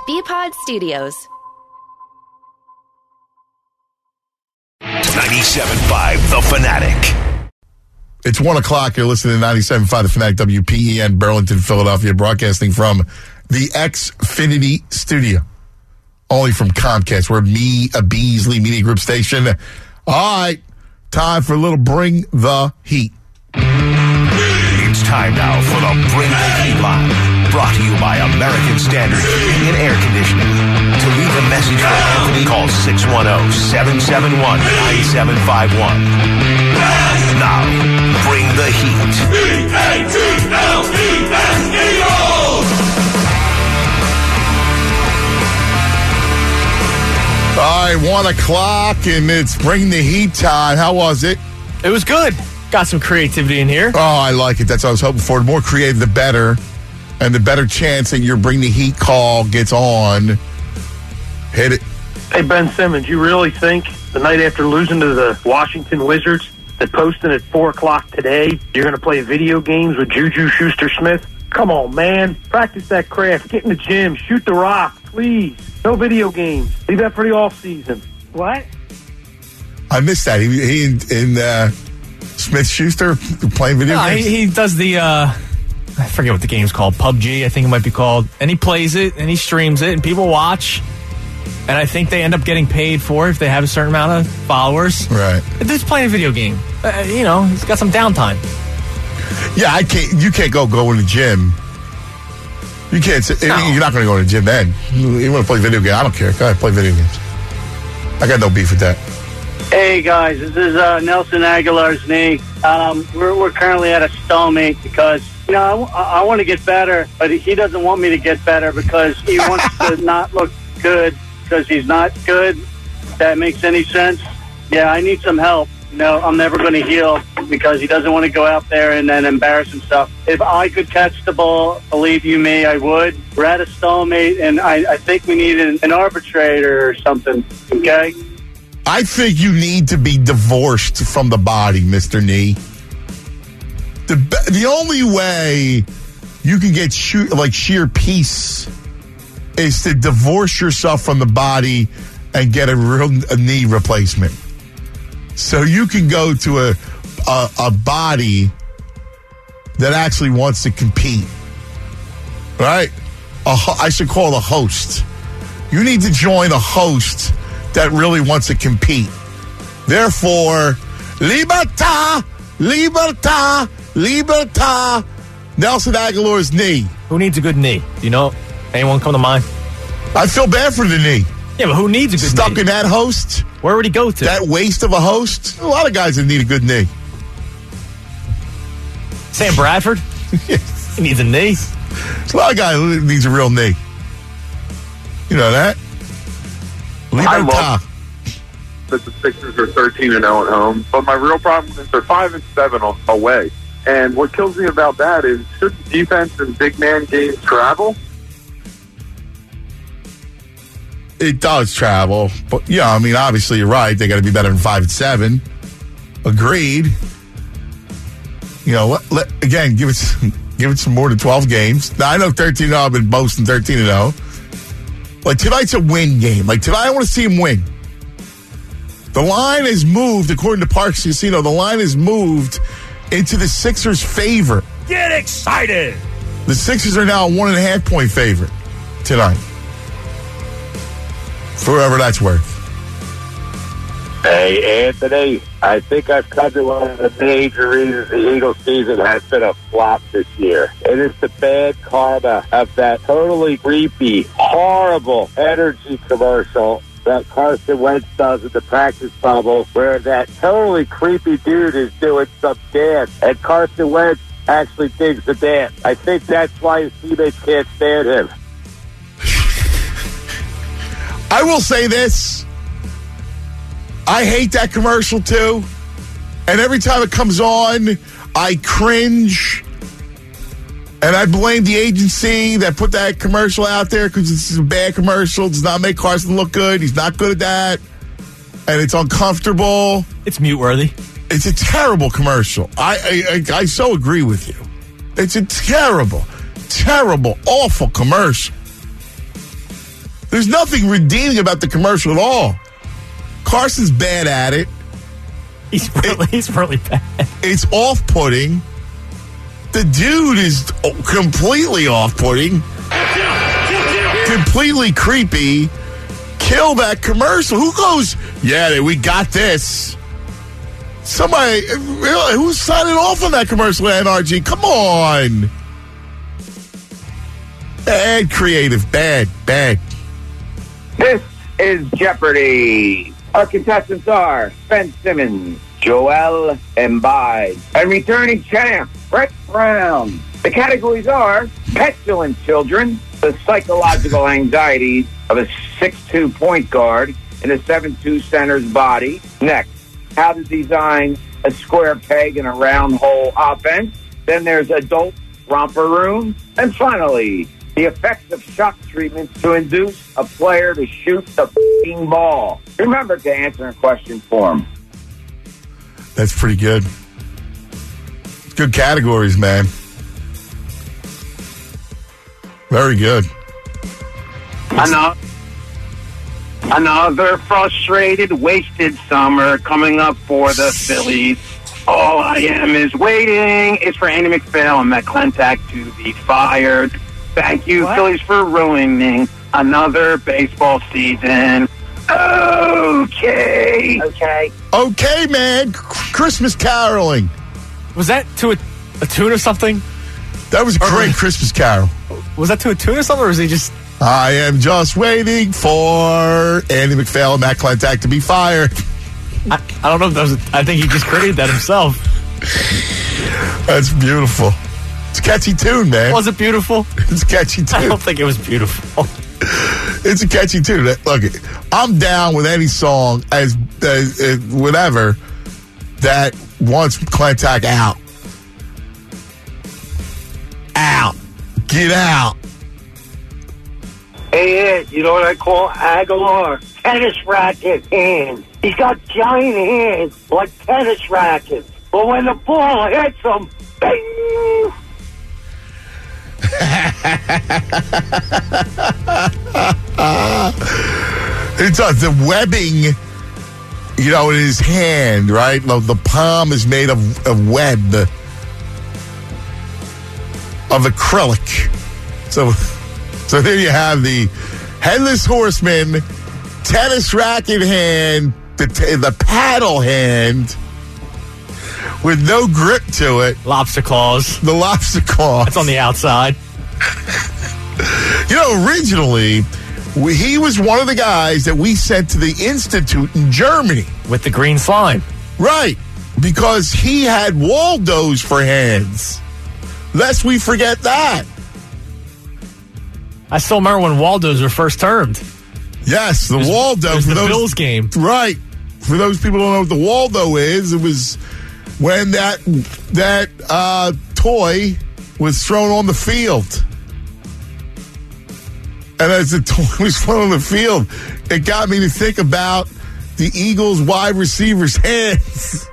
BPod Studios. 97.5 The Fanatic. It's 1 o'clock. You're listening to 97.5 The Fanatic, WPEN, Burlington, Philadelphia, broadcasting from the Xfinity studio. Only from Comcast. We're a Beasley Media Group station. All right. Time for a little Bring the Heat. It's time now for the Bring the Heat line. Brought to you by American Standard Heating and Air Conditioning. To leave a message for Anthony, call 610-771-9751. Now, Bring the Heat. Eagles! All right, 1 o'clock, and it's Bring the Heat time. How was it? It was good. Got some creativity in here. Oh, I like it. That's what I was hoping for. The more creative, the better. And the better chance that your Bring the Heat call gets on. Hit it. Hey, Ben Simmons, you really think the night after losing to the Washington Wizards that posting at 4 o'clock today, you're going to play video games with Juju Schuster-Smith? Come on, man. Practice that craft. Get in the gym. Shoot the rock, please. No video games. Leave that for the off season. What? I missed that. He and Smith Schuster playing video games? He does the, I forget what the game's called, PUBG, I think it might be called. And he plays it, and he streams it, and people watch. And I think they end up getting paid for it if they have a certain amount of followers. Right. They're just playing a video game. He's got some downtime. Yeah, you can't go in the gym. You can't. No. You're not going to go to the gym then. You want to play video games? I don't care. Go ahead, play video games. I got no beef with that. Hey guys, this is Nelson Aguilar's knee. We're currently at a stalemate because I want to get better, but he doesn't want me to get better because he wants to not look good because he's not good. If that makes any sense? Yeah, I need some help. I'm never going to heal because he doesn't want to go out there and then embarrass himself. If I could catch the ball, believe you me, I would. We're at a stalemate, and I think we need an arbitrator or something, okay? I think you need to be divorced from the body, Mr. Nee. The only way you can get sheer peace is to divorce yourself from the body and get a knee replacement. So you can go to a body that actually wants to compete, right? I should call it a host. You need to join a host that really wants to compete. Therefore, libertà, libertà, libertà. Nelson Aguilar's knee. Who needs a good knee? Do you know anyone come to mind? I feel bad for the knee. Yeah, but who needs a good knee? Stuck in that host? Where would he go to? That waste of a host? A lot of guys that need a good knee. Sam Bradford? He needs a knee. There's a lot of guys who needs a real knee. You know that? I love that the Sixers are 13-0 at home, but my real problem is they're 5-7 away. And what kills me about that is should defense and big man games travel? It does travel, but yeah, I mean, obviously you're right. They got to be better than 5-7. Agreed. Again, give it some more than 12 games. Now I know 13-0. I've been boasting 13-0. Like tonight's a win game. Like tonight, I want to see him win. The line has moved, according to Parks Casino. The line has moved into the Sixers' favor. Get excited! The Sixers are now a 1.5-point favorite tonight. For whoever that's worth. Hey, Anthony, I think I've covered one of the major reasons the Eagles season has been a flop this year. It is the bad karma of that totally creepy, horrible energy commercial that Carson Wentz does in the practice bubble, where that totally creepy dude is doing some dance, and Carson Wentz actually digs the dance. I think that's why his teammates can't stand him. I will say this. I hate that commercial too. And every time it comes on, I cringe. And I blame the agency that put that commercial out there because it's a bad commercial. It does not make Carson look good. He's not good at that. And it's uncomfortable. It's mute-worthy. It's a terrible commercial. I so agree with you. It's a terrible, terrible, awful commercial. There's nothing redeeming about the commercial at all. Carson's bad at it. He's really bad. It's off-putting. The dude is completely off-putting. Completely creepy. Kill that commercial. Who goes, yeah, we got this? Somebody, who's signing off on that commercial at NRG? Come on. Bad creative. Bad. This is Jeopardy! Our contestants are Ben Simmons, Joel Embiid, and returning champ, Brett Brown. The categories are petulant children, the psychological anxieties of a 6'2 point guard in a 7'2 center's body. Next, how to design a square peg in a round hole offense. Then there's adult romper room. And finally, the effects of shock treatments to induce a player to shoot the f***ing ball. Remember to answer in question form. That's pretty good. Good categories, man. Very good. Another frustrated, wasted summer coming up for the Phillies. All I am is waiting is for Andy McPhail and Matt Klentak to be fired. Thank you, Phillies, for ruining another baseball season. Okay, man. Christmas caroling. Was that to a tune or something? That was a great Christmas carol. Was that to a tune or something, or was he just... I am just waiting for Andy McPhail and Matt Klentak to be fired. I don't know if that was... I think he just created that himself. That's beautiful. It's a catchy tune, man. Was it beautiful? It's a catchy tune. I don't think it was beautiful. It's a catchy tune. Look, I'm down with any song as whatever that wants Klentak out. Out. Get out. Hey, Ed, you know what I call Aguilar? Tennis racket hands. He's got giant hands like tennis rackets. But when the ball hits him, bing! It's the webbing, in his hand, right? The palm is made of web, of acrylic. So there you have the Headless Horseman, tennis racket hand, the paddle hand with no grip to it. Lobster claws. The lobster claws. It's on the outside. Originally, he was one of the guys that we sent to the Institute in Germany. With the green slime. Right. Because he had Waldos for hands. Lest we forget that. I still remember when Waldos were first termed. Yes, the Waldo. It was the Bills game. Right. For those people who don't know what the Waldo is, it was when that toy was thrown on the field. And as the toy was thrown on the field, it got me to think about the Eagles wide receivers' hands.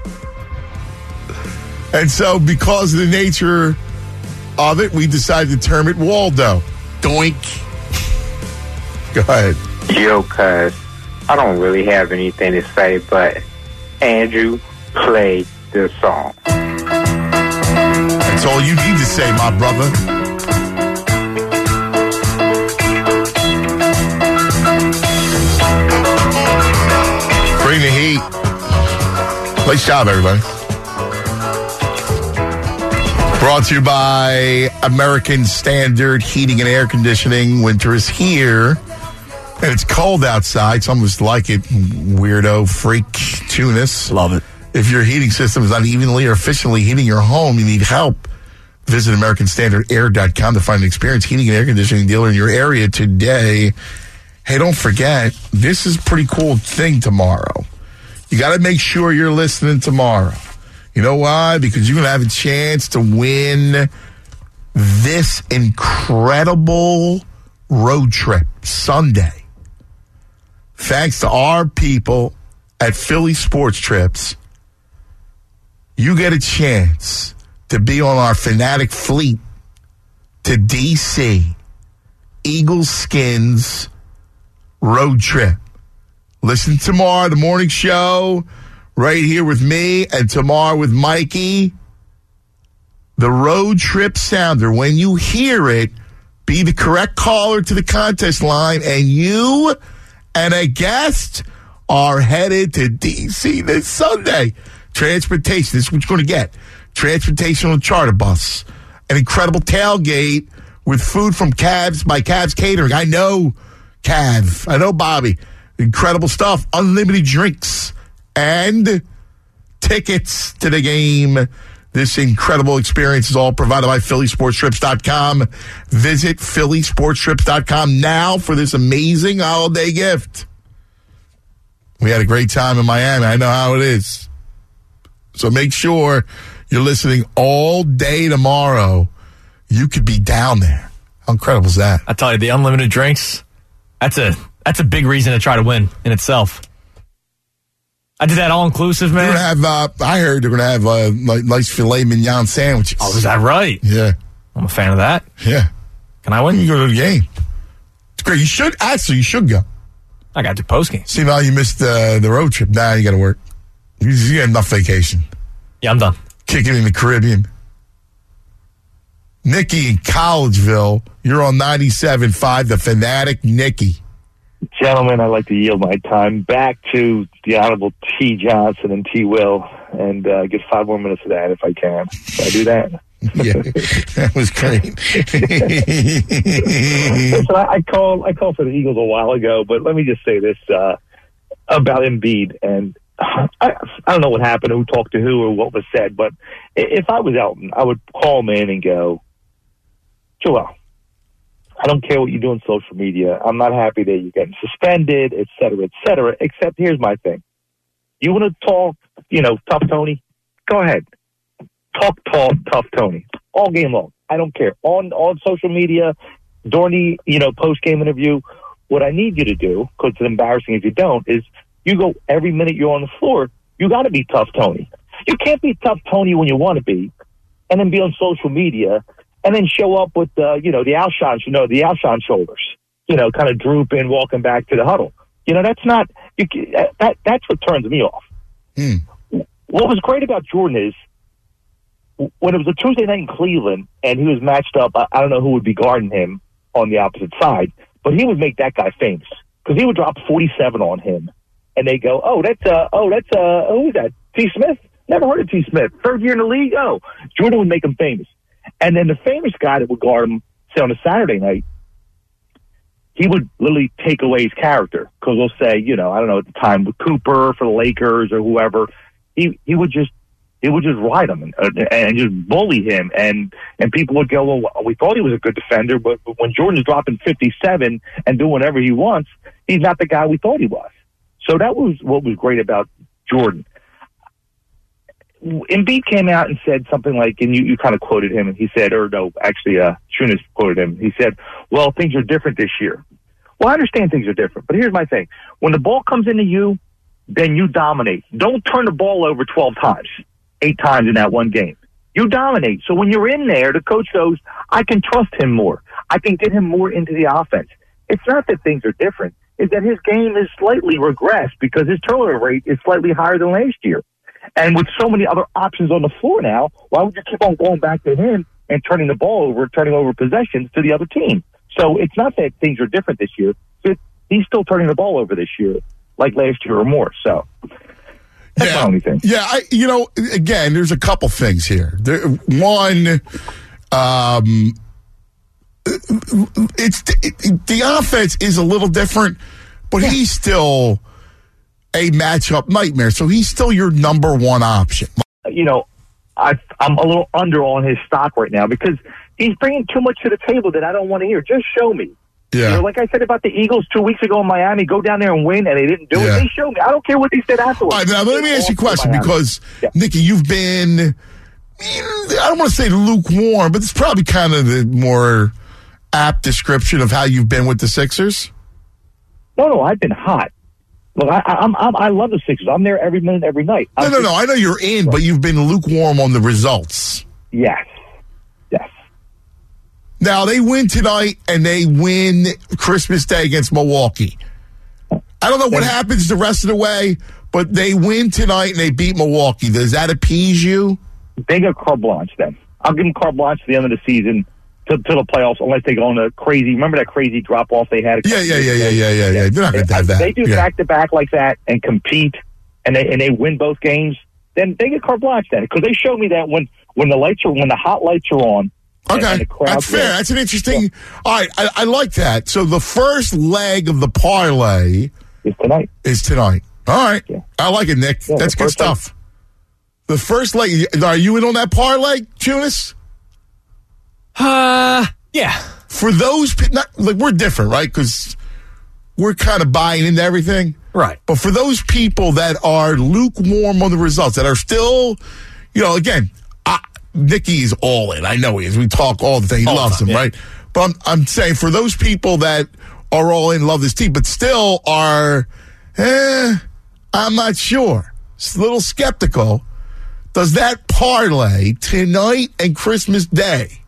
And so because of the nature of it, we decided to term it Waldo. Doink. Go ahead. Yo, cuz, I don't really have anything to say, but Andrew, play this song. That's all you need to say, my brother. Bring the heat. Nice job, everybody. Brought to you by American Standard Heating and Air Conditioning. Winter is here, and it's cold outside. It's almost like it, weirdo, freak, Tunis. Love it. If your heating system is not evenly or efficiently heating your home, you need help. Visit AmericanStandardAir.com to find an experienced heating and air conditioning dealer in your area today. Hey, don't forget, this is a pretty cool thing tomorrow. You got to make sure you're listening tomorrow. You know why? Because you're going to have a chance to win this incredible road trip Sunday. Thanks to our people at Philly Sports Trips, you get a chance to be on our Fanatic fleet to D.C., Eagles, Skins, road trip. Listen tomorrow, the morning show, right here with me, and tomorrow with Mikey. The road trip sounder. When you hear it, be the correct caller to the contest line, and you and a guest are headed to D.C. this Sunday. Transportation, this is what you're going to get. Transportation on a charter bus. An incredible tailgate with food from Cavs by Cavs Catering. I know Cav. I know Bobby. Incredible stuff. Unlimited drinks and tickets to the game. This incredible experience is all provided by PhillySportsTrips.com. Visit PhillySportsTrips.com now for this amazing holiday gift. We had a great time in Miami. I know how it is. So make sure you're listening all day tomorrow. You could be down there. How incredible is that? I tell you, the unlimited drinks, that's a big reason to try to win in itself. I did that all-inclusive, man. They're going to have, I heard they're going to have nice filet mignon sandwiches. Oh, is that right? Yeah. I'm a fan of that. Yeah. Can I win? You go to the game. It's great. You should go. I got to post-game. See how you missed the road trip. Now you got to work. You got enough vacation. Yeah, I'm done. Kicking in the Caribbean. Nikki in Collegeville. You're on 97.5, the Fanatic Nikki. Gentlemen, I'd like to yield my time back to the Honorable T. Johnson and T. Will and get 5 more minutes of that if I can. Can I do that? Yeah, that was great. Listen, I called for the Eagles a while ago, but let me just say this about Embiid. And I don't know what happened, who talked to who or what was said, but if I was Elton, I would call him in and go, Joel, I don't care what you do on social media. I'm not happy that you're getting suspended, et cetera, except here's my thing. You want to talk, tough Tony? Go ahead. Talk, tough Tony. All game long. I don't care. On social media, during the, post-game interview, what I need you to do, because it's embarrassing if you don't, is you go every minute you're on the floor, you got to be tough Tony. You can't be tough Tony when you want to be, and then be on social media, and then show up with the Alshon shoulders, kind of drooping, walking back to the huddle. That's not, that's what turns me off. What was great about Jordan is, when it was a Tuesday night in Cleveland and he was matched up, I don't know who would be guarding him on the opposite side, but he would make that guy famous because he would drop 47 on him. And they go, who is that? T. Smith? Never heard of T. Smith. 3rd year in the league? Oh, Jordan would make him famous. And then the famous guy that would guard him, say on a Saturday night, he would literally take away his character because they'll say, I don't know, at the time with Cooper for the Lakers or whoever, he would just ride him and just bully him. And people would go, well, we thought he was a good defender, but when Jordan's dropping 57 and doing whatever he wants, he's not the guy we thought he was. So that was what was great about Jordan. Embiid came out and said something like, and you kind of quoted him, and he said, Shunas quoted him. He said, well, things are different this year. Well, I understand things are different, but here's my thing. When the ball comes into you, then you dominate. Don't turn the ball over 12 times. 8 times in that one game. You dominate. So when you're in there, the coach goes, I can trust him more. I can get him more into the offense. It's not that things are different. It's that his game is slightly regressed because his turnover rate is slightly higher than last year. And with so many other options on the floor now, why would you keep on going back to him and turning over possessions to the other team? So it's not that things are different this year. He's still turning the ball over this year, like last year or more. So that's my only thing. Yeah, again, there's a couple things here. One, the offense is a little different, but he's still a matchup nightmare. So he's still your number one option. I'm a little under on his stock right now because he's bringing too much to the table that I don't want to hear. Just show me. Yeah. Like I said about the Eagles 2 weeks ago in Miami, go down there and win, and they didn't do it. They showed me. I don't care what they said afterwards. All right, now let me ask you a question because, Nikki, you've been, I don't want to say lukewarm, but it's probably kind of the more apt description of how you've been with the Sixers. No, I've been hot. Look, I love the Sixers. I'm there every minute, every night. No. I know you're in, but you've been lukewarm on the results. Yes. Now, they win tonight, and they win Christmas Day against Milwaukee. I don't know what happens the rest of the way, but they win tonight and they beat Milwaukee. Does that appease you? They get carte blanche then. I'll give them carte blanche to the end of the season to the playoffs, unless they go on a crazy. Remember that crazy drop off they had? Yeah. They're not going to have that. They do back to back like that and compete, and they win both games. Then they get carte blanche then, because they showed me that when the hot lights are on. Okay, that's fair. That's an interesting. Yeah. All right, I like that. So the first leg of the parlay is tonight. All right, yeah. I like it, Nick. Yeah, that's good stuff. The first leg. Are you in on that parlay, Tunis? Yeah. For those, we're different, right? Because we're kind of buying into everything, right? But for those people that are lukewarm on the results, that are still, again, Nicky's all in. I know he is. We talk all the time. He loves them, right? But I'm saying for those people that are all in, love this team, but still are, I'm not sure. It's a little skeptical. Does that parlay tonight and Christmas Day?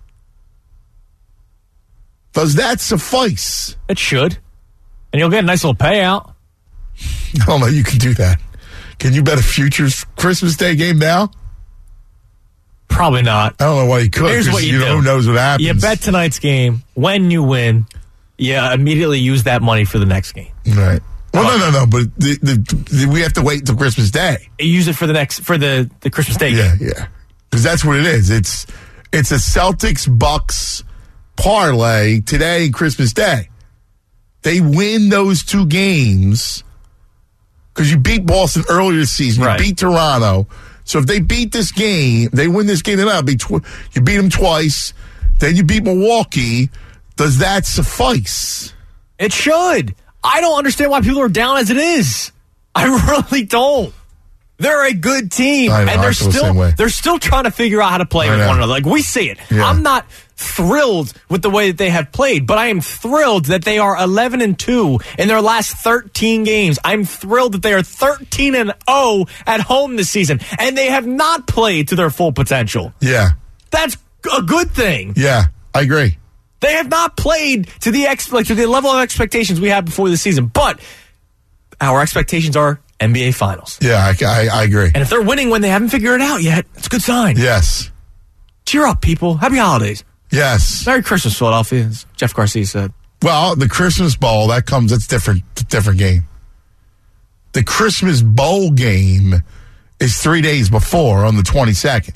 Does that suffice? It should. And you'll get a nice little payout. I don't know. You can do that. Can you bet a futures Christmas Day game now? Probably not. I don't know why you could. Here's what you do. Who knows what happens. You bet tonight's game. When you win, you immediately use that money for the next game. Right. Well, no. But we have to wait until Christmas Day. You use it for the Christmas Day game. Yeah. Because that's what it is. It's a Celtics-Bucks parlay today and Christmas Day. They win those two games because you beat Boston earlier this season. You beat Toronto. So if they beat this game, they win this game, then you beat them twice. Then you beat Milwaukee. Does that suffice? It should. I don't understand why people are down as it is. I really don't. They're a good team, I know, and they're still trying to figure out how to play with one another. Like, we see it. Yeah. I'm not thrilled with the way that they have played, but I am thrilled that they are 11-2 in their last 13 games. I'm thrilled that they are 13-0 at home this season, and they have not played to their full potential. Yeah, that's a good thing. Yeah, I agree. They have not played to the level of expectations we had before the season, but our expectations are NBA Finals. Yeah, I agree. And if they're winning when they haven't figured it out yet, it's a good sign. Yes. Cheer up, people. Happy holidays. Yes. Merry Christmas, Philadelphia, as Jeff Garcia said. Well, the Christmas Bowl, that's different. It's a different game. The Christmas Bowl game is 3 days before, on the 22nd.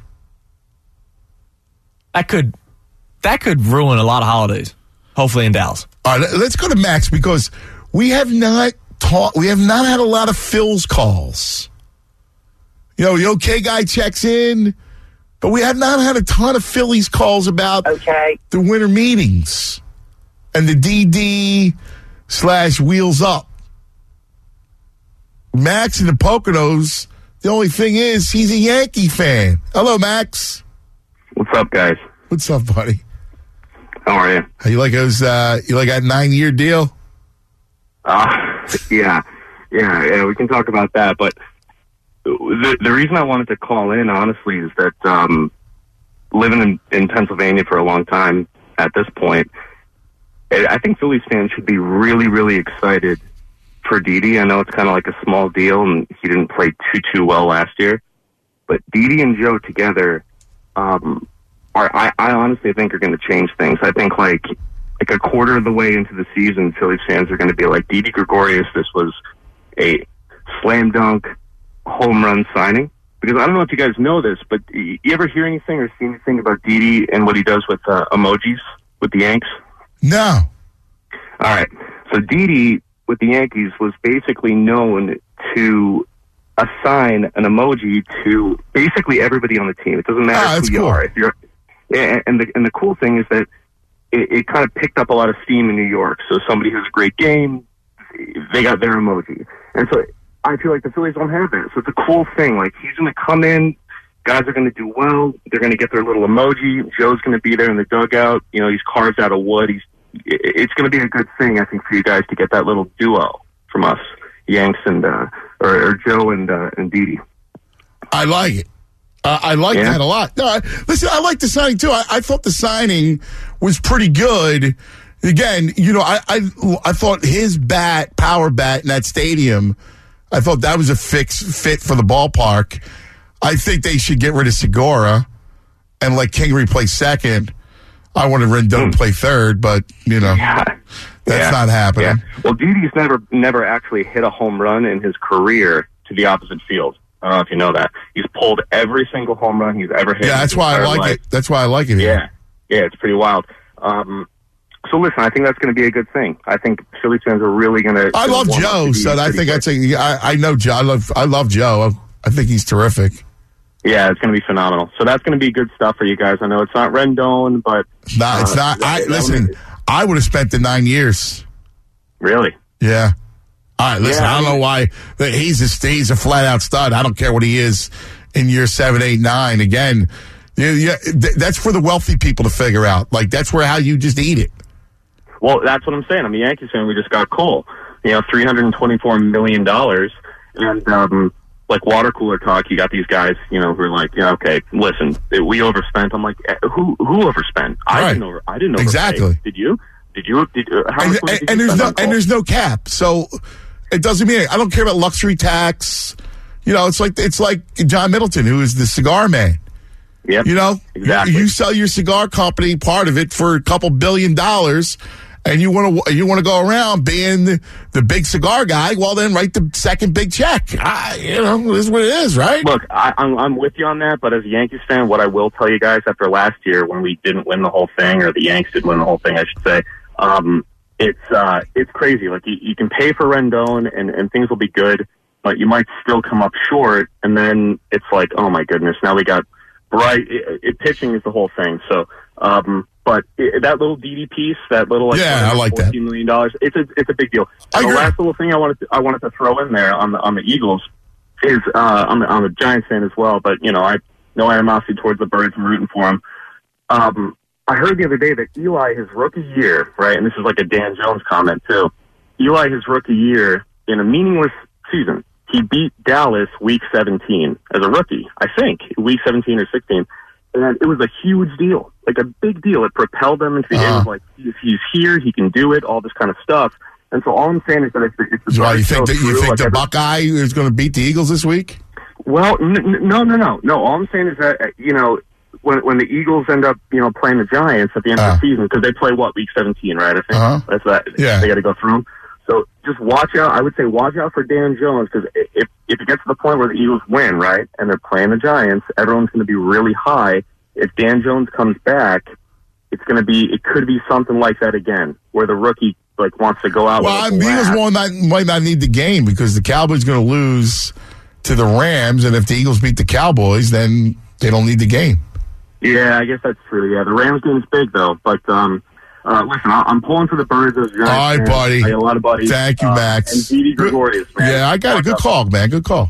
That could ruin a lot of holidays, hopefully in Dallas. All right, let's go to Max, because we have not had a lot of Phil's calls. The OK guy checks in, but we have not had a ton of Phillies calls about the winter meetings and the DD/Wheels Up. Max in the Poconos, the only thing is he's a Yankee fan. Hello, Max. What's up, guys? What's up, buddy? How are you? You like those? You like that 9-year deal? Yeah, we can talk about that. But the reason I wanted to call in, honestly, is that living in Pennsylvania for a long time at this point, I think Phillies fans should be really, really excited for Didi. I know it's kind of like a small deal, and he didn't play too well last year. But Didi and Joe together, I honestly think are going to change things. I think like a quarter of the way into the season, Phillies fans are going to be like, Didi Gregorius, this was a slam dunk home run signing. Because I don't know if you guys know this, but you ever hear anything or see anything about Didi and what he does with emojis with the Yanks? No. All right. So Didi with the Yankees was basically known to assign an emoji to basically everybody on the team. It doesn't matter who you are. If you're, and the cool thing is that it kind of picked up a lot of steam in New York. So somebody who's a great game, they got their emoji. And so I feel like the Phillies don't have that. So it's a cool thing. Like, he's going to come in, guys are going to do well, they're going to get their little emoji, Joe's going to be there in the dugout, he's carved out of wood. It's going to be a good thing, I think, for you guys to get that little duo from us, Yanks and or Joe and Didi. I like it. I like that a lot. No, listen, I like the signing too. I thought the signing was pretty good. Again, I thought his power bat in that stadium, I thought that was a fit for the ballpark. I think they should get rid of Segura and let Kingery play second. I wanted Rendon to play third, but, that's not happening. Yeah. Well, Didi's never actually hit a home run in his career to the opposite field. I don't know if you know that. He's pulled every single home run he's ever hit. Yeah, that's why I like it. That's why I like it here. Yeah, it's pretty wild. So listen, I think that's going to be a good thing. I think Phillies fans are really going to. I love Joe, so I think I know Joe. I love Joe. I think he's terrific. Yeah, it's going to be phenomenal. So that's going to be good stuff for you guys. I know it's not Rendon, but it's not. Listen, I would have spent the 9 years. Really? Yeah. All right, listen, I don't know why. He's a flat-out stud. I don't care what he is in year 7, 8, 9. Again, that's for the wealthy people to figure out. Like, that's how you just eat it. Well, that's what I'm saying. I'm a Yankees fan. We just got Cole. $324 million. And, like water cooler talk, you got these guys, who are like, okay, listen, we overspent. I'm like, who overspent? I didn't overspend. Exactly. Did you? And there's no cap, so it doesn't mean I don't care about luxury tax. It's like John Middleton, who is the cigar man. Yeah, exactly. You sell your cigar company, part of it, for a couple $1 billion, and you want to go around being the big cigar guy. Well, then write the second big check. This is what it is, right? Look, I'm with you on that, but as a Yankees fan, what I will tell you guys after last year when we didn't win the whole thing, or the Yanks didn't win the whole thing, I should say. It's crazy. Like you can pay for Rendon and things will be good, but you might still come up short. And then it's like, oh my goodness, now we got pitching is the whole thing. So, but that little Didi piece, that little I like that. $14 million, it's a big deal. And the last little thing I wanted to throw in there on the Eagles is I'm a Giants fan as well, but I no animosity towards the Birds. I'm rooting for them. I heard the other day that Eli, his rookie year, right, and this is like a Dan Jones comment too, Eli, his rookie year, in a meaningless season, he beat Dallas week 17 as a rookie, I think, week 17 or 16, and it was a huge deal, like a big deal. It propelled them into the end of like, he's here, he can do it, all this kind of stuff. And so all I'm saying is that if the so you think the Buckeye is going to beat the Eagles this week? Well, no. All I'm saying is that, when the Eagles end up, playing the Giants at the end of the season, because they play week 17, right? I think that's that. Yeah. They got to go through them. So just watch out. I would say watch out for Dan Jones, because if it gets to the point where the Eagles win, right, and they're playing the Giants, everyone's going to be really high. If Dan Jones comes back, it could be something like that again, where the rookie wants to go out. Well, the Eagles might not need the game because the Cowboys going to lose to the Rams, and if the Eagles beat the Cowboys, then they don't need the game. Yeah, I guess that's true. Yeah, the Rams game's big though. But listen, I'm pulling for the Birds. All right, buddy. I got a lot of buddies. Thank you, Max. And Didi Gregorius, man. Yeah, I got a good call, man. Good call.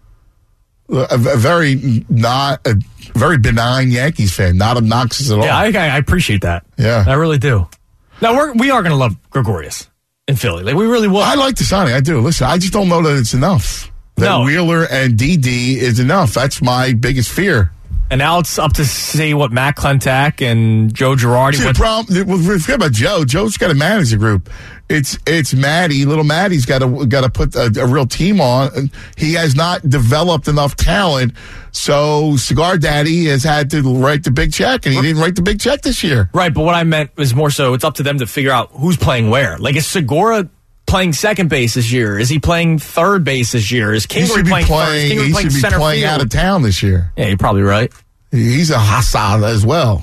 A very benign Yankees fan, not obnoxious at all. Yeah, I appreciate that. Yeah, I really do. Now we are going to love Gregorius in Philly. Like we really will. I like the signing. I do. Listen, I just don't know that it's enough. That Wheeler and DD is enough. That's my biggest fear. And now it's up to see what Matt Klentak and Joe Girardi. See, the problem, forget about Joe. Joe's got to manage the group. It's Matty. Little Matty's got to put a real team on. He has not developed enough talent, so Cigar Daddy has had to write the big check, and he didn't write the big check this year. Right, but what I meant was more so it's up to them to figure out who's playing where. Like, is Segura playing second base this year? Is he playing third base this year? Is Kingery playing first? He should be playing out of town this year. Yeah, you're probably right. He's a Hassad as well,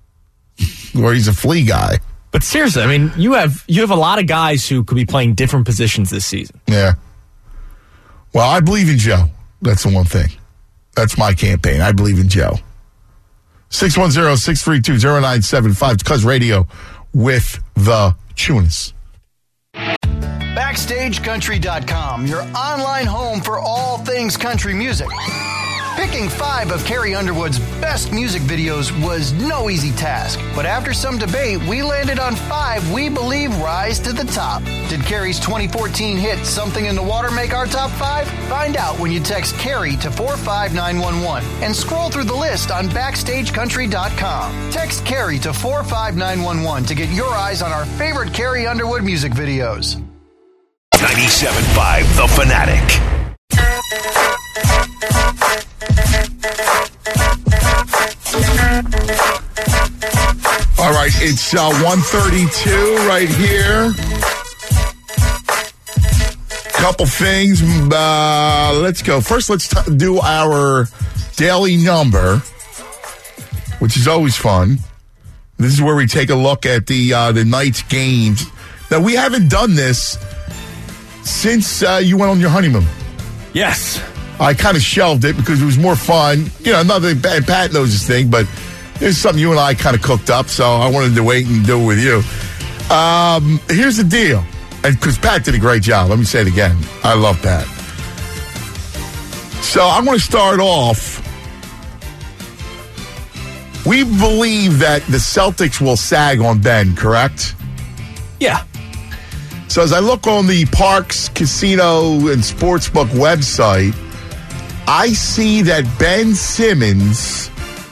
or he's a flea guy. But seriously, I mean, you have a lot of guys who could be playing different positions this season. Yeah. Well, I believe in Joe. That's the one thing. That's my campaign. I believe in Joe. 610-632-0975. Cuz Radio with the Chunas. BackstageCountry.com, your online home for all things country music. Picking 5 of Carrie Underwood's best music videos was no easy task, but after some debate, we landed on 5 we believe rise to the top. Did Carrie's 2014 hit Something in the Water make our top 5? Find out when you text Carrie to 45911 and scroll through the list on BackstageCountry.com. Text Carrie to 45911 to get your eyes on our favorite Carrie Underwood music videos. 97.5 The Fanatic. All right, it's 1:32 right here. Couple things. Let's go. First, let's do our daily number, which is always fun. This is where we take a look at the night's games. Now, we haven't done this since you went on your honeymoon. Yes. I kind of shelved it because it was more fun. You know, nothing bad. Pat knows this thing, but it's something you and I kind of cooked up, so I wanted to wait and do it with you. Here's the deal. And because Pat did a great job. Let me say it again. I love Pat. So I'm going to start off. We believe that the Celtics will sag on Ben, correct? Yeah. So as I look on the Parks Casino and Sportsbook website, I see that Ben Simmons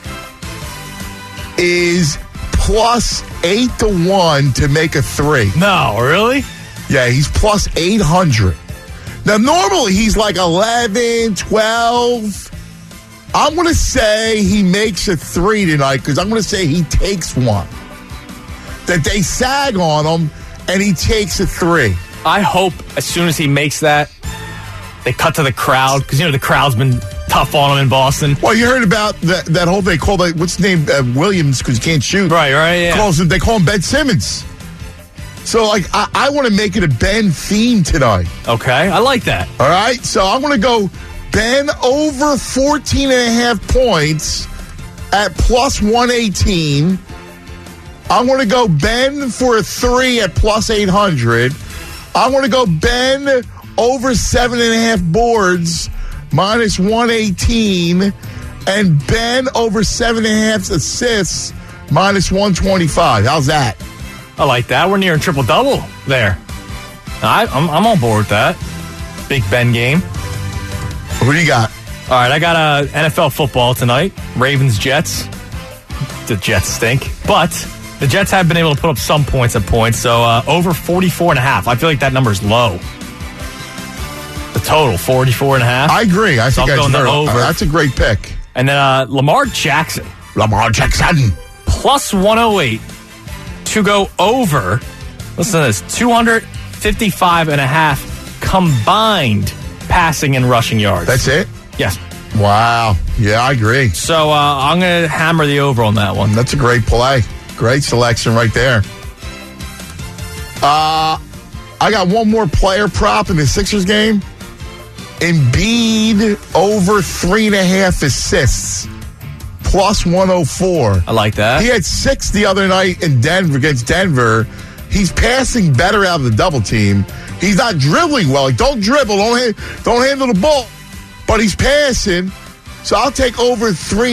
is plus 8-1 to make a 3. No, really? Yeah, he's plus 800. Now, normally he's like 11, 12. I'm going to say he makes a 3 tonight because I'm going to say he takes one. That they sag on him and he takes a 3. I hope as soon as he makes that, they cut to the crowd because, you know, the crowd's been tough on him in Boston. Well, you heard about that whole thing called, what's his name, Williams, because he can't shoot. Right, yeah. They call him Ben Simmons. So, I want to make it a Ben theme tonight. Okay, I like that. All right, so I'm going to go Ben over 14.5 points at plus 118. I'm going to go Ben for a 3 at plus 800. I'm going to go Ben over 7.5 boards minus 118. And Ben over 7.5 assists minus 125. How's that? I like that. We're near a triple-double there. I'm on board with that. Big Ben game. Who do you got? All right, I got NFL football tonight. Ravens-Jets. The Jets stink. But the Jets have been able to put up some points at points, so over 44.5. I feel like that number's low. The total, 44.5. I agree. I think that's a great pick. And then Lamar Jackson. Plus 108 to go over. Listen to this. 255.5 combined passing and rushing yards. That's it? Yes. Wow. Yeah, I agree. So I'm going to hammer the over on that one. That's a great play. Great selection right there. I got one more player prop in the Sixers game. Embiid over 3.5 assists. Plus 104. I like that. He had 6 the other night in Denver against Denver. He's passing better out of the double team. He's not dribbling well. Don't dribble. Don't handle the ball. But he's passing. So I'll take over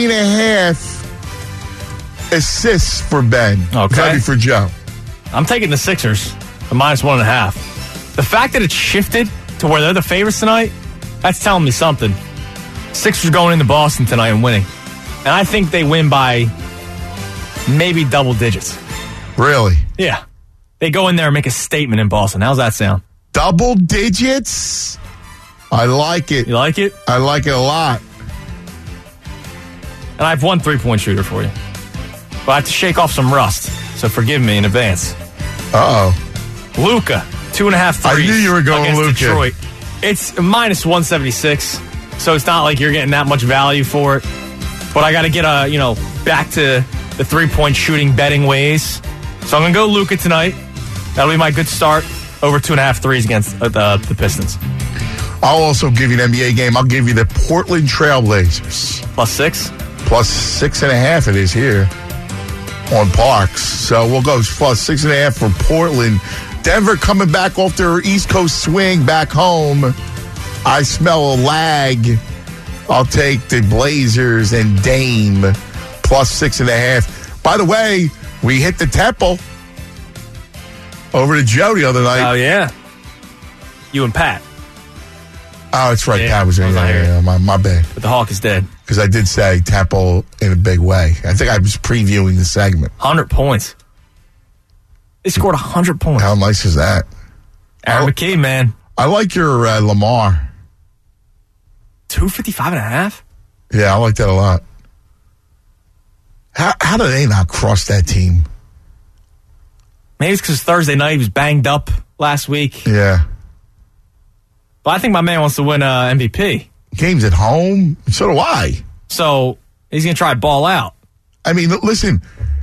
3.5 assists for Ben. Okay. Maybe for Joe. I'm taking the Sixers. The minus 1.5. The fact that it shifted to where they're the favorites tonight, that's telling me something. Sixers going into Boston tonight and winning. And I think they win by maybe double digits. Really? Yeah. They go in there and make a statement in Boston. How's that sound? Double digits? I like it. You like it? I like it a lot. And I have one 3-point shooter for you. But I have to shake off some rust. So forgive me in advance. Uh-oh. Luka, 2.5 threes. I knew you were going Luka. Detroit. It's minus 176. So it's not like you're getting that much value for it. But I got to get back to the 3-point shooting betting ways. So I'm going to go Luka tonight. That'll be my good start. Over 2.5 threes against the Pistons. I'll also give you an NBA game. I'll give you the Portland Trailblazers. Plus 6? Plus 6.5 it is here on Parks. So we'll go plus 6.5 for Portland. Denver coming back off their East Coast swing back home. I smell a lag I'll take the Blazers and Dame plus 6.5. By the way, we hit the Temple over to Joe the other night. Oh, yeah. You and Pat. Oh, that's right. Yeah, Pat was in there. My bad. But the Hawk is dead. Because I did say Temple in a big way. I think I was previewing the segment. 100 points. They scored 100 points. How nice is that? Aaron McKee, man. I like your Lamar. 255.5? Yeah, I like that a lot. How do they not cross that team? Maybe it's because Thursday night he was banged up last week. Yeah. But I think my man wants to win MVP. Game's at home. So do I. So he's going to try to ball out. I mean, listen,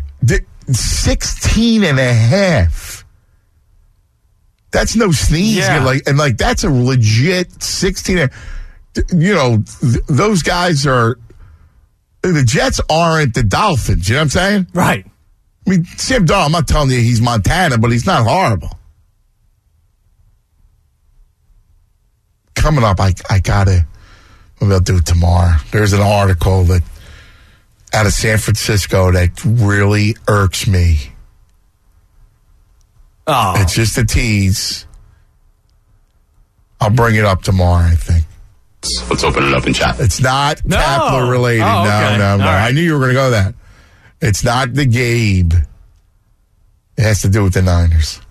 16.5. That's no sneeze. Yeah. And that's a legit 16. You know, those guys are. The Jets aren't the Dolphins. You know what I'm saying? Right. I mean, Sam Darnold, I'm not telling you he's Montana, but he's not horrible. Coming up, I gotta. Maybe I'll do it tomorrow. There's an article that out of San Francisco that really irks me. Oh. It's just a tease. I'll bring it up tomorrow, I think. Let's open it up in chat. It's not Kapler related. Oh, okay. No. Right. I knew you were going to go that. It's not the Gabe. It has to do with the Niners.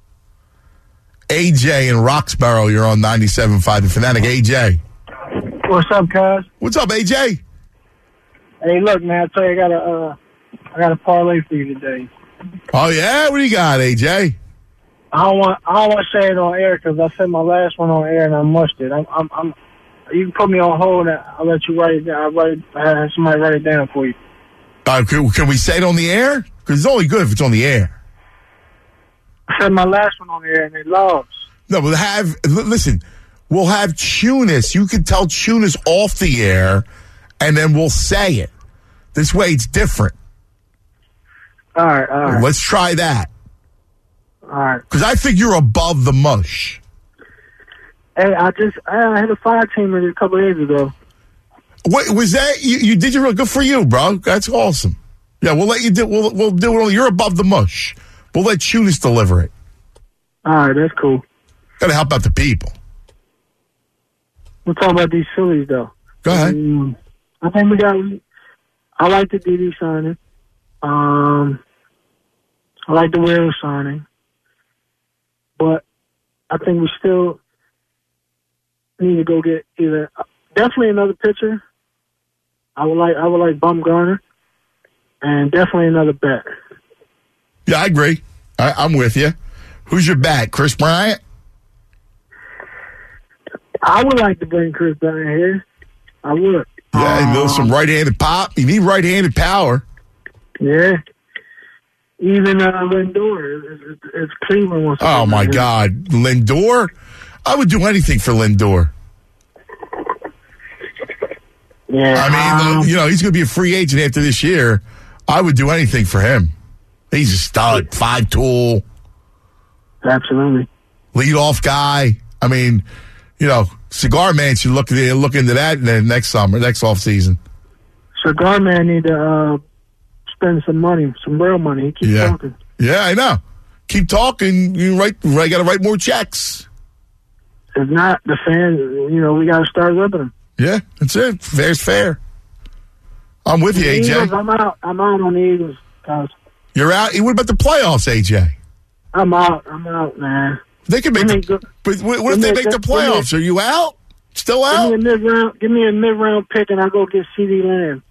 AJ in Roxborough, you're on 97.5 The Fanatic. AJ. What's up, cuz? What's up, AJ? Hey, look, man, I tell you, I got a parlay for you today. Oh, yeah? What do you got, AJ? I don't want to say it on air because I said my last one on air and I mushed it. You can put me on hold and I'll let you write it down. I have somebody write it down for you. Can we say it on the air? Because it's only good if it's on the air. I said my last one on the air and they lost. No, we'll have Tunis. You can tell Tunis off the air and then we'll say it. This way it's different. All right. Let's try that. All right. Because I think you're above the mush. Hey, I had a 5-teamer a couple of days ago. What was that? You did your real good for you, bro. That's awesome. Yeah, we'll let you do. We'll do it. You're above the mush. We'll let Tunis deliver it. All right, that's cool. Got to help out the people. We'll talk about these Phillies, though. Go ahead. I think I like the DD signing. I like the Wheeler signing. But I think we still need to go get definitely another pitcher. I would like Bumgarner, and definitely another bat. Yeah, I agree. I'm with you. Who's your bat? Chris Bryant? I would like to bring Chris Bryant here. I would. Yeah, some right-handed pop. You need right-handed power. Yeah. Even Lindor. It's Cleveland wants to. Oh, my God. Lindor? I would do anything for Lindor. Yeah. I mean, he's going to be a free agent after this year. I would do anything for him. He's a stud, 5-tool. Absolutely. Leadoff guy. I mean, Cigar Man should look into that next off season. Cigar Man need to spend some money, some real money. He keeps talking. Yeah, I know. Keep talking. You got to write more checks. If not, the fans, we got to start ripping them. Yeah, that's it. Fair's fair. I'm with you, AJ. Eagles, I'm out on the Eagles, guys. You're out? What about the playoffs, AJ? I'm out, man. They can make but what if they make the playoffs? Are you out? Still out? Give me a mid-round pick and I'll go get CeeDee Lamb.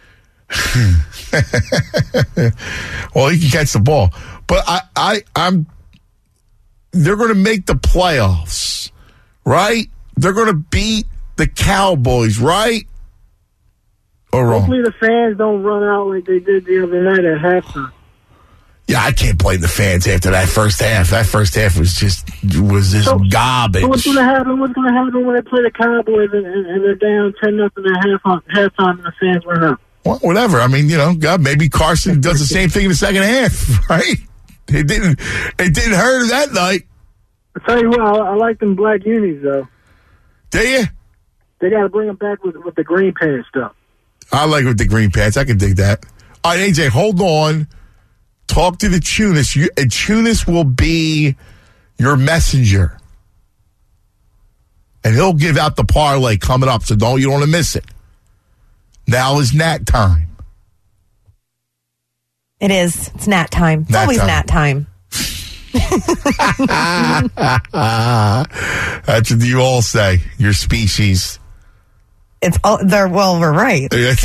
Well, he can catch the ball. But I'm they're going to make the playoffs, right? They're going to beat the Cowboys, right? Or wrong? Hopefully the fans don't run out like they did the other night at halftime. Yeah, I can't blame the fans after that first half. That first half was just garbage. So what's going to happen? What's going to happen when they play the Cowboys and they're down 10-0 at halftime and the fans run out? Well, whatever. I mean, God, maybe Carson does the same thing in the second half, right? It didn't hurt that night. I tell you what, I like them black unis though. Do you? They got to bring him back with the green pants stuff. I like with the green pants. I can dig that. All right, AJ, hold on. Talk to the Chunas. Chunas will be your messenger. And he'll give out the parlay coming up, so you don't want to miss it. Now is Nat time. It is. It's Nat time. It's always Nat time. That's what you all say. Your species. It's all we're right.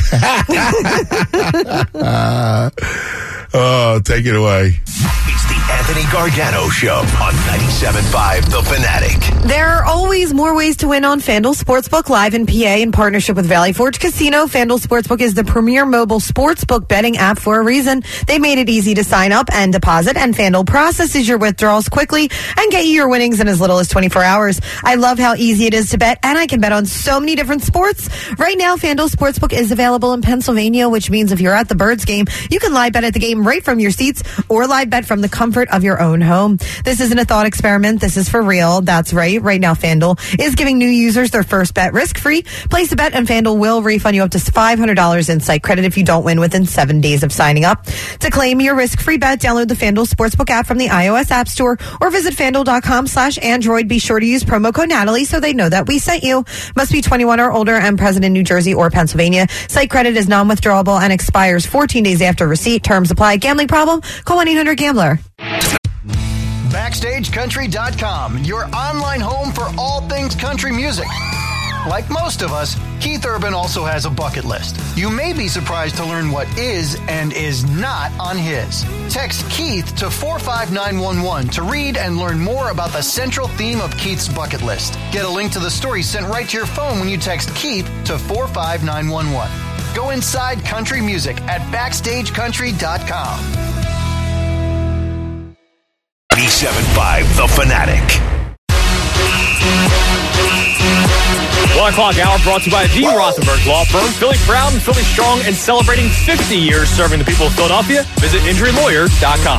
Oh, take it away. It's the Anthony Gargano Show on 97.5 The Fanatic. There are always more ways to win on FanDuel Sportsbook live in PA in partnership with Valley Forge Casino. FanDuel Sportsbook is the premier mobile sportsbook betting app for a reason. They made it easy to sign up and deposit, and FanDuel processes your withdrawals quickly and get you your winnings in as little as 24 hours. I love how easy it is to bet, and I can bet on so many different sports. Right now, FanDuel Sportsbook is available in Pennsylvania, which means if you're at the Birds game, you can live bet at the game right from your seats or live bet from the comfort of your own home. This isn't a thought experiment. This is for real. That's right. Right now, FanDuel is giving new users their first bet risk-free. Place a bet and FanDuel will refund you up to $500 in site credit if you don't win within 7 days of signing up. To claim your risk-free bet, download the FanDuel Sportsbook app from the iOS App Store or visit FanDuel.com/Android. Be sure to use promo code Natalie so they know that we sent you. Must be 21 or older and present in New Jersey or Pennsylvania. Site credit is non-withdrawable and expires 14 days after receipt. Terms apply. Gambling problem? Call 1-800-GAMBLER. BackstageCountry.com, your online home for all things country music. Like most of us, Keith Urban also has a bucket list. You may be surprised to learn what is and is not on his. Text Keith to 45911 to read and learn more about the central theme of Keith's bucket list. Get a link to the story sent right to your phone when you text Keith to 45911. Go inside country music at BackstageCountry.com. 97.5 The Fanatic. 1 o'clock hour brought to you by the Rothenberg Law Firm. Philly proud and Philly strong and celebrating 50 years serving the people of Philadelphia. Visit injurylawyer.com.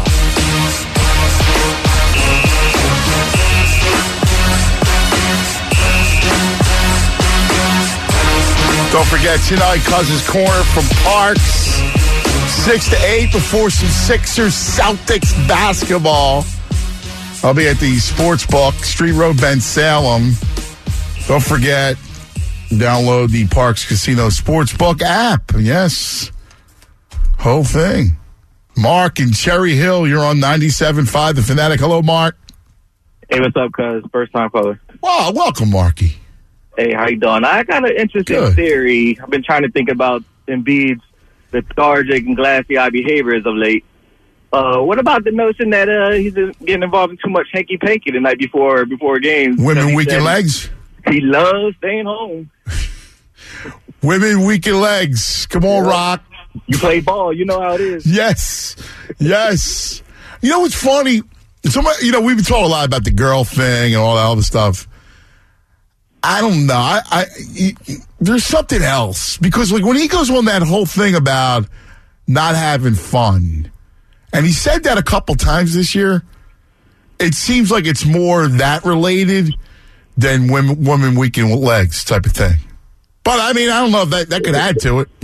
Don't forget tonight, Cousins Corner from Parks. 6 to 8 before some Sixers Celtics basketball. I'll be at the Sportsbook, Street Road, Ben Salem. Don't forget, download the Parks Casino Sportsbook app. Yes. Whole thing. Mark in Cherry Hill, you're on 97.5 The Fanatic. Hello, Mark. Hey, what's up, cuz? First time caller. Wow, welcome, Marky. Hey, how you doing? I got an interesting theory. I've been trying to think about Embiid's lethargic and glassy-eyed behavior as of late. What about the notion that he's getting involved in too much hanky-panky the night before games? Women weaken legs? He loves staying home. Women weaken legs. Come on, Rock. You play ball. You know how it is. Yes. Yes. You know what's funny? We've been talking a lot about the girl thing and all that other stuff. I don't know. There's something else. Because like when he goes on that whole thing about not having fun, and he said that a couple times this year, it seems like it's more that related than women weaken legs type of thing. But, I mean, I don't know if that could add to it.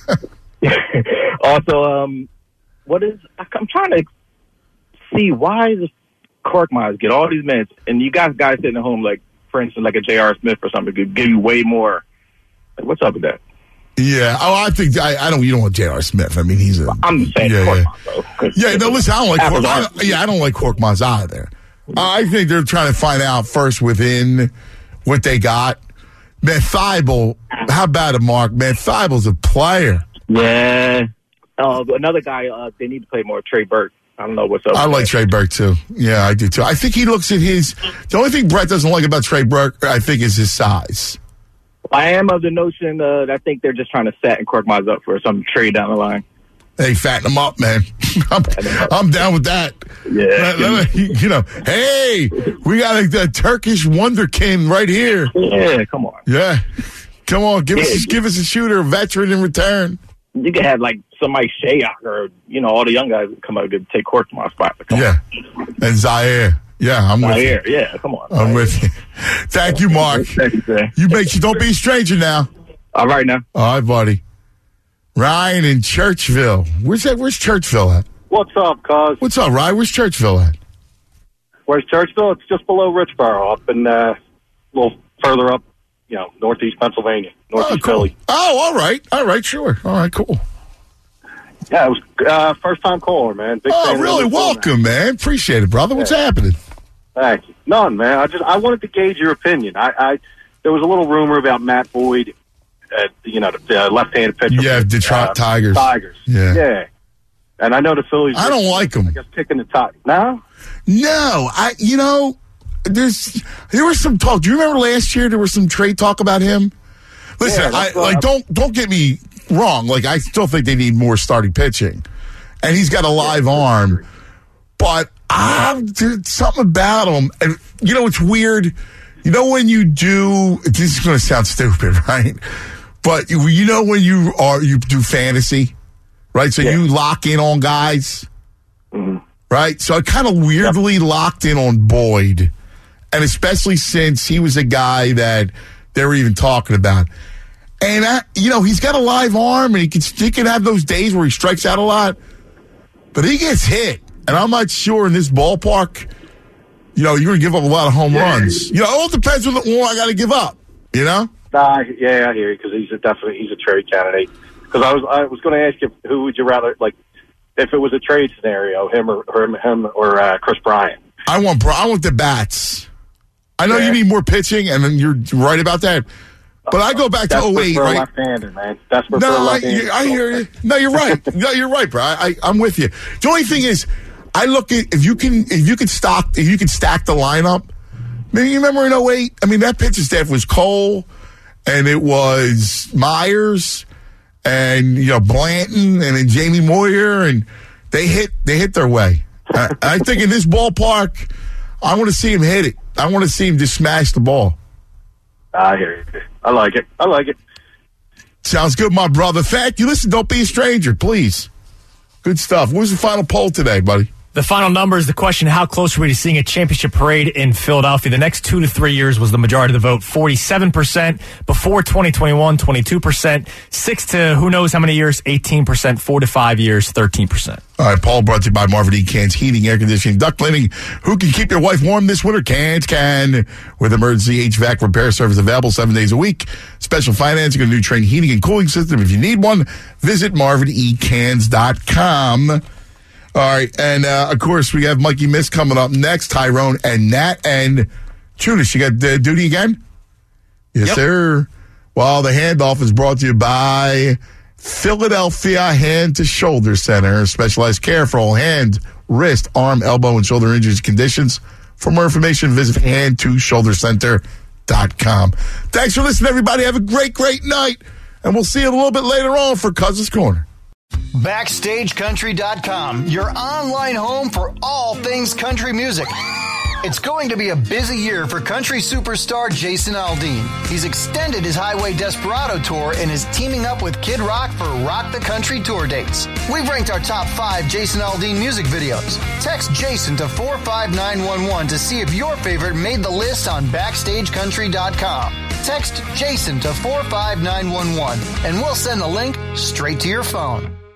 Also, I'm trying to see why the Korkmaz get all these minutes, and you got guys sitting at home, like, for instance, like a J.R. Smith or something, could give you way more. Like, what's up with that? Yeah. Oh, I think you don't want J.R. Smith. I mean, he's a. I'm saying Korkmaz, though. Yeah, no, listen, I don't like Korkmaz. I don't like Korkmaz either. I think they're trying to find out first within what they got. Man, Thibault, how about it, Mark? Man, Thibault's a player. Yeah. Another guy, they need to play more, Trey Burke. I don't know what's up. I like Trey Burke, too. Yeah, I do, too. I think he looks at the only thing Brett doesn't like about Trey Burke, I think, is his size. I am of the notion that I think they're just trying to set and Korkmaz up for some trade down the line. Hey, fatten him up, man. I'm down with that. Yeah. Hey, we got a Turkish wonderkin right here. Yeah, come on. Yeah. Come on, give us a shooter, a veteran in return. You could have like somebody Shayak or all the young guys come out and take Korkmaz's spot. Yeah. And Zaire. Yeah, I'm with you. Yeah, come on. I'm with you. Thank you, Mark. Don't be a stranger now. All right now. All right, buddy. Ryan in Churchville. Where's Churchville at? What's up, cuz? What's up, Ryan? Where's Churchville at? Where's Churchville? It's just below Richboro, up in a little further up, northeast Pennsylvania, northeast Philly. Oh, all right. All right, sure. All right, cool. Yeah, it was first-time caller, man. Big fan really? Welcome, man. Appreciate it, brother. What's happening? Thank you. None, man. I wanted to gauge your opinion. There was a little rumor about Matt Boyd, the left-handed pitcher. Yeah, Detroit Tigers. Yeah. And I know the Phillies. I don't like him. I guess picking the top. No? No. There was some talk. Do you remember last year there was some trade talk about him? Listen, don't get me wrong. Like, I still think they need more starting pitching. And he's got a live arm. But there's something about him. And, it's weird. When you do, this is going to sound stupid, right? But when you do fantasy, right? So you lock in on guys, right? So I kind of weirdly locked in on Boyd. And especially since he was a guy that they were even talking about. And, he's got a live arm and he can have those days where he strikes out a lot. But he gets hit. And I'm not sure in this ballpark, you're going to give up a lot of home runs. It all depends on what I got to give up, Nah, I hear you, because he's a trade candidate. Because I was going to ask you, who would you rather, like, if it was a trade scenario, him or Chris Bryant? I want the bats. I know you need more pitching, and you're right about that. But I go back to 08, right? Left-handed, man. That's for left-handed. I hear you. No, you're right. No, you're right, bro. I'm with you. The only thing is, I look at if you could stack the lineup. Maybe you remember in 08. I mean, that pitching staff was Cole, and it was Myers, and Blanton, and then Jamie Moyer, and they hit their way. I think in this ballpark, I want to see him hit it. I want to see him just smash the ball. I hear you. I like it. Sounds good, my brother. Thank you. Listen, don't be a stranger, please. Good stuff. What was the final poll today, buddy? The final number is the question, how close are we to seeing a championship parade in Philadelphia? The next 2 to 3 years was the majority of the vote, 47%. Before 2021, 22%. 6 to who knows how many years, 18%. 4 to 5 years, 13%. All right, Paul, brought to you by Marvin E. Cans Heating, Air Conditioning, Duct Cleaning. Who can keep your wife warm this winter? Cans can. With emergency HVAC repair service available 7 days a week. Special financing, a new Trane heating and cooling system. If you need one, visit marvinecans.com. All right, and of course, we have Mikey Miss coming up next, Tyrone and Nat and Chunas. You got duty again? Yes, sir. Well, the handoff is brought to you by Philadelphia Hand to Shoulder Center. Specialized care for all hand, wrist, arm, elbow, and shoulder injuries conditions. For more information, visit handtoshouldercenter.com. Thanks for listening, everybody. Have a great, great night. And we'll see you a little bit later on for Cousins Corner. BackstageCountry.com, your online home for all things country music. It's going to be a busy year for country superstar Jason Aldean. He's extended his Highway Desperado tour and is teaming up with Kid Rock for Rock the Country tour dates. We've ranked our top 5 Jason Aldean music videos. Text Jason to 45911 to see if your favorite made the list on BackstageCountry.com. Text Jason to 45911 and we'll send the link straight to your phone.